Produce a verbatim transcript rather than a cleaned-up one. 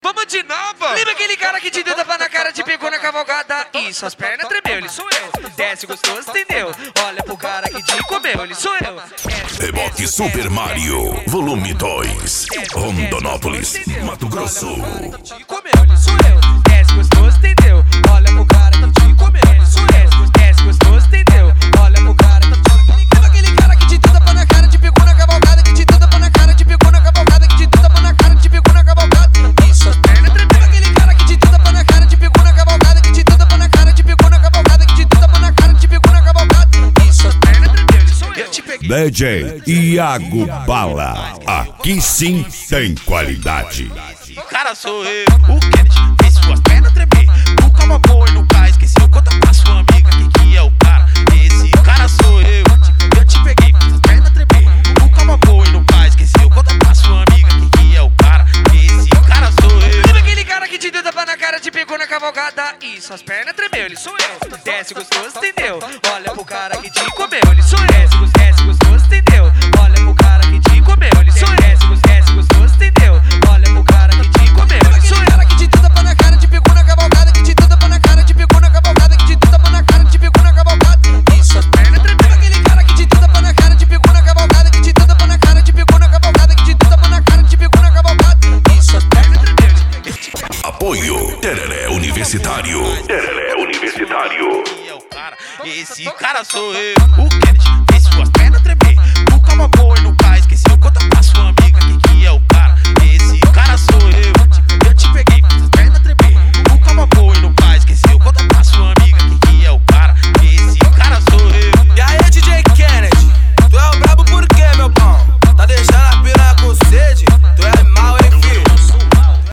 Vamos de novo. Lembra aquele cara que te deu tapa na cara, te pegou na cavalgada e suas pernas tremeu? Ele sou eu. Desce gostoso, entendeu? Olha pro cara que te comeu, ele sou eu. Reboque Super Mario, volume dois, Rondonópolis, Mato Grosso. Te comeu, ele sou eu. Desce gostoso, entendeu? Olha pro cara que te comeu, ele sou eu. Desce gostoso, entendeu? Olha pro cara que te comeu. Lembra aquele cara que te deu tapa na cara, te pegou na cavalgada, que te deu tapa na cara, te pegou na cavalgada, que te deu tapa na cara, te pegou na cavalgada e suas pernas tremeu? Aquele cara que te deu tapa na cara, te pegou na cavalgada, que te deu tapa na cara, te pegou na cavalgada, que te deu tapa na cara, te pegou na cavalgada e suas pernas tremeu? Ele sou eu. Te peguei. D J Iago Bala, aqui sim tem qualidade. Cara, sou eu, o Kennedy, fez suas pernas tremer. Nunca uma boa e nunca esqueceu. Conta pra sua amiga quem que é o cara. Esse cara sou eu, eu te peguei, fiz as pernas tremer. Nunca uma boa e nunca esqueceu. Conta pra sua amiga quem que é o cara. Esse cara sou eu. Lembra aquele cara que te deu tapa na cara, te pegou na cavalgada e suas pernas tremeu? Ele sou eu. Desce gostoso, entendeu? Olha pro cara que te comeu, ele sou eu. Desce, desce gostoso, entendeu? Olha pro cara que te comeu, ele sou eu. Desce, desce gostoso, entendeu? Olha pro cara que te comeu, ele sou eu. Cara que te deu tapa na cara, te pegou na cavalgada, que te deu tapa na cara, te pegou na cavalgada, que te deu tapa na cara, te pegou na cavalgada e suas pernas tremeu? Aquele cara que te deu tapa na cara, te pegou na cavalgada, que te deu tapa na cara, te pegou na cavalgada, que te deu tapa na cara, te pegou na cavalgada e suas pernas tremeu? Apoio Tereré Universitário. Tereré Universitário. Quem é o cara? Esse cara sou eu, o Kennedy, fez suas pernas tremer. Nunca uma boa e nunca